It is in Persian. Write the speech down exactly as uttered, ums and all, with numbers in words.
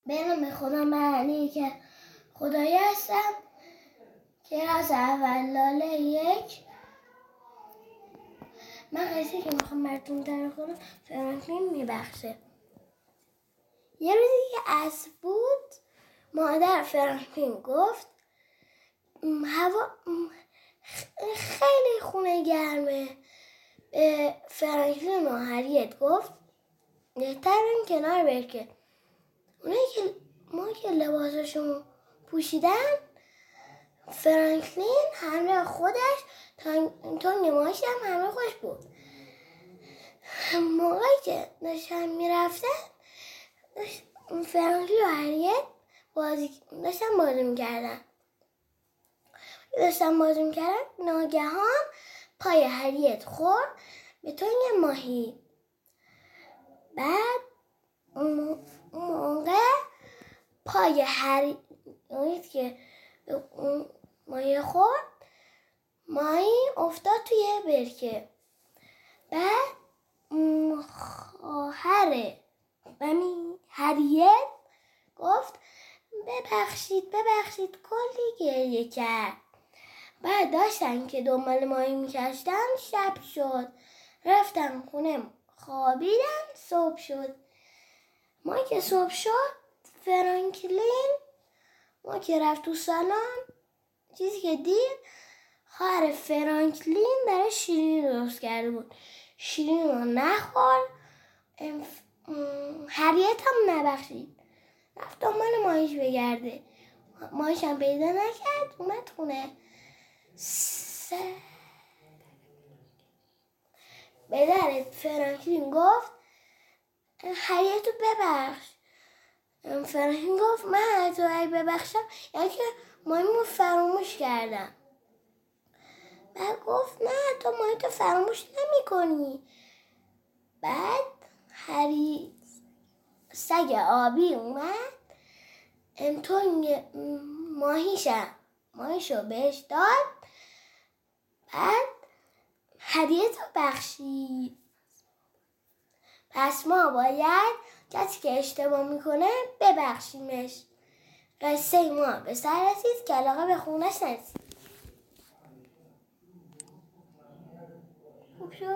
به نام خدا معنی که خدایی هستم که از اول لاله یک. من قصه که میخوام براتون تعریف کنم فرانکلین میبخشه. یه روزی که عصر بود مادر فرانکلین گفت هوا خیلی خونه گرمه. به فرانکلین و هریت گفت بهتر این کنار برکه. اونایی که ما که لباسشون پوشیدن، فرانکلین همراه خودش تنگ ماهیش هم همراه خودش بود. موقعی که داشتن میرفتن فرانکلین و هریت بازی داشتن بازی میکردن داشتن بازی میکردن ناگهان پای هریت خورد به تنگ ماهی. بعد اون موقع پای هریت که اون ماهی خورد، ماهی افتاد توی برکه. بعد خواهر هریت گفت ببخشید ببخشید کلی گریه کرد. بعد داشتن که دنبال ماهی میکشتن، شب شد، رفتن خونه خوابیدن. صبح شد. ما که صبح شد فرانکلین ما که رفت تو سالن، چیزی که دید خواهر فرانکلین برای شیرینی درست کرده بود. شیرینی رو نخورد. هریت هم نبخشید، رفت دنبال ماهیش بگرده. ماهیش هم پیدا نکرد. اومد خونه. س... به در فرانکلین گفت هریت رو ببخش. فرانکلین گفت من هریت رو اگه ببخشم یعنی که ماهیمو فراموش کردم. بعد گفت نه، تو ماهی تو فراموش نمی کنی. بعد هری سگ آبی اومد تنگ ماهیشم ماهیشو بهش داد. بعد هریت رو بخشید. پس ما باید کسی که اشتباه میکنه ببخشیمش. قصه ما به سر رسید که علاقه به خونش نرسید. خوب شد.